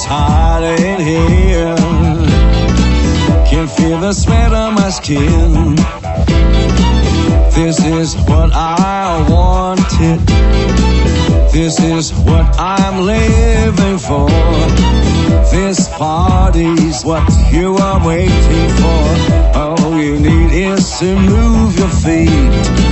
It's hot in here. Can feel the sweat on my skin. This is what I wanted. This is what I'm living for. This party's what you are waiting for. All you need is to move your feet.